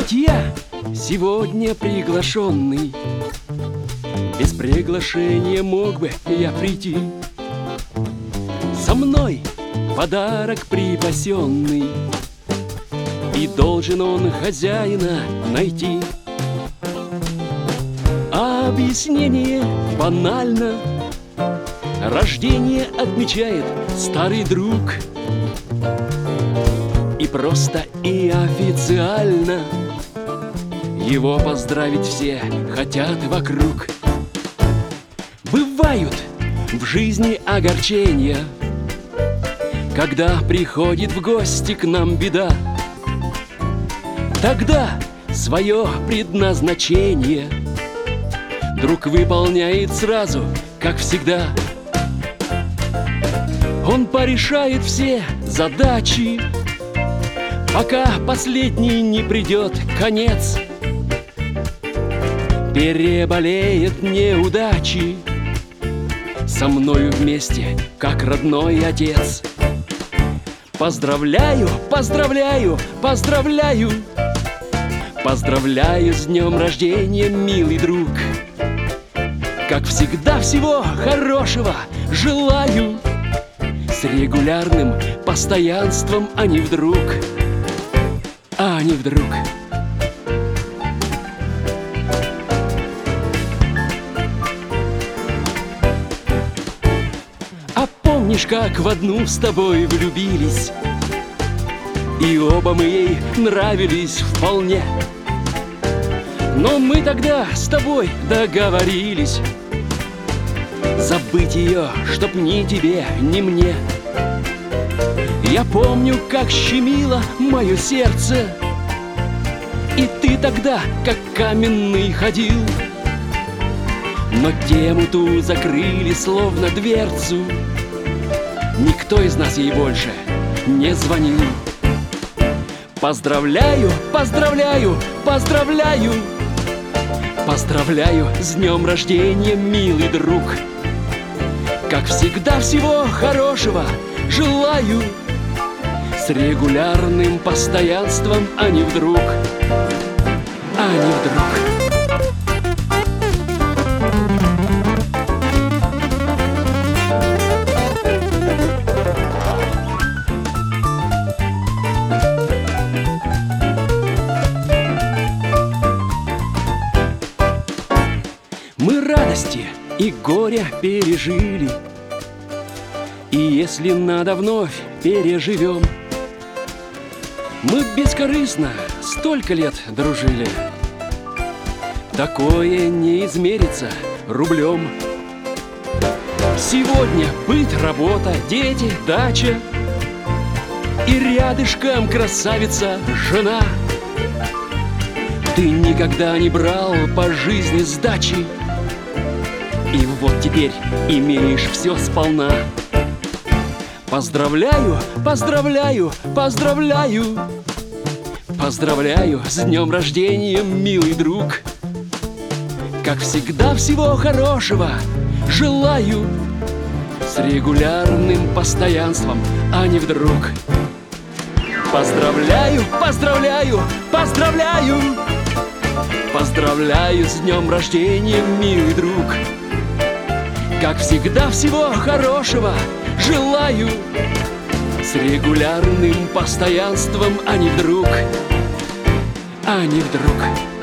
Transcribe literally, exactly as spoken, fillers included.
Вот я сегодня приглашенный, без приглашения мог бы я прийти. Со мной подарок припасенный, и должен он хозяина найти. А объяснение банально: рождение отмечает старый друг. И просто, и официально его поздравить все хотят вокруг. Бывают в жизни огорчения, когда приходит в гости к нам беда. Тогда свое предназначение друг выполняет сразу, как всегда. Он порешает все задачи, пока последний не придет конец. Переболеет неудачи со мною вместе, как родной отец. Поздравляю, поздравляю, поздравляю, поздравляю с днем рождения, милый друг. Как всегда, всего хорошего желаю, с регулярным постоянством, а не вдруг, а не вдруг. А помнишь, как в одну с тобой влюбились, и оба мы ей нравились вполне? Но мы тогда с тобой договорились забыть ее, чтоб ни тебе, ни мне. Я помню, как щемило мое сердце, и ты тогда, как каменный, ходил. Но тему ту закрыли, словно дверцу. Никто из нас ей больше не звонил. Поздравляю, поздравляю, поздравляю, поздравляю с днем рождения, милый друг. Как всегда, всего хорошего желаю, с регулярным постоянством, а не вдруг, а не вдруг. Мы радости и горя пережили, и если надо, вновь переживем. Мы бескорыстно столько лет дружили, такое не измерится рублем. Сегодня быт, работа, дети, дача, и рядышком красавица жена. Ты никогда не брал по жизни сдачи, и вот теперь имеешь все сполна. Поздравляю, поздравляю, поздравляю, поздравляю с днем рождения, милый друг. Как всегда, всего хорошего желаю, с регулярным постоянством, а не вдруг. Поздравляю, поздравляю, поздравляю, поздравляю с днем рождения, милый друг. Как всегда, всего хорошего желаю, с регулярным постоянством, а не вдруг, а не вдруг.